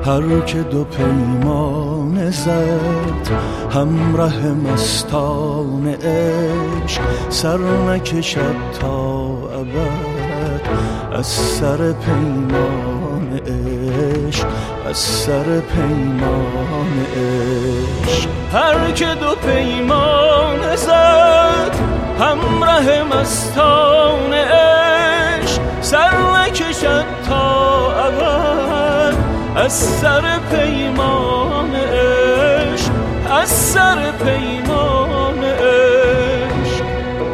هر که دو پیمان زد همراه مستان عشق، سر نکشد تا ابد از سر پیمان عشق، از سر پیمان عشق. هر که دو پیمان زد همراه مستان عشق، سر نکشد تا ابد از سر پیمان عشق، از سر پیمان عشق.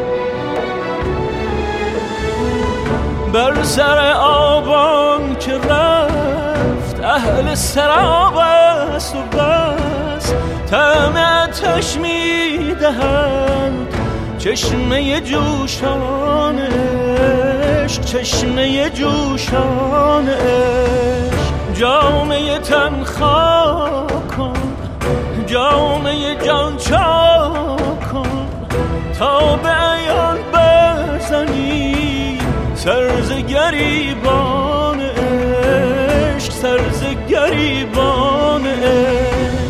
بر سر آبان که رفت اهل سراب است و بس، طعم آتش می‌دهند چشمه جوشان عشق، چشمه جوشان عشق. جامه تن خاک کن، جامه جان چاک کن، تا به عیان برزنی سر ز گریبان عشق، سر ز گریبان عشق.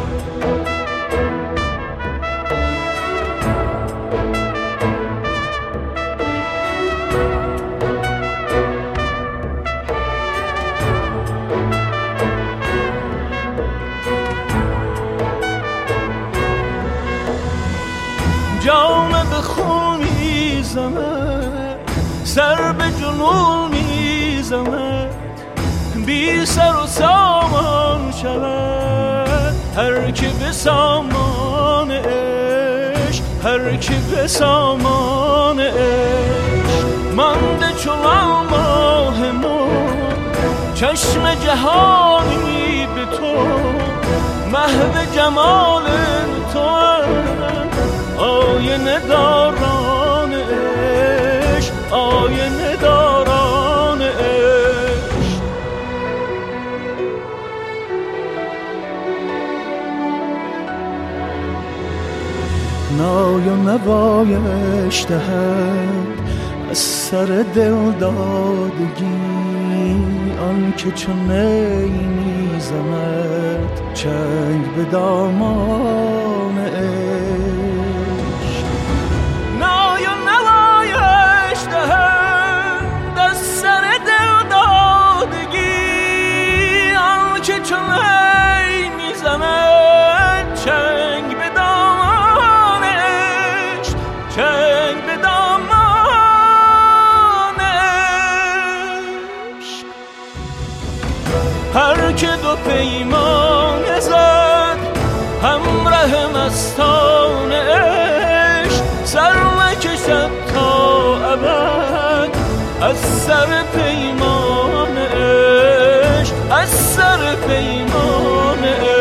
جامه به خون میزند، سر به جنون میزند، بی سر و سامان شود هر که به سامان عشق، هر که به سامان عشق. مانده چون ماه ما چشم جهانی به تو، محو جمال تو آینه داران عشق، آینه داران عشق. نای و نوایش دهد از سر دل دادگی، آن که چون نی میزند چنگ به دامان عشق. نای و نوایش دهد از سر دل دادگی، آن که چون نی میزند چنگ به دامان عشق، چنگ به دامان عشق. هر که دو پیمان زد همراه مستان عشق، سر نکشد تا ابد از سر پیمان عشق، از سر پیمان عشق.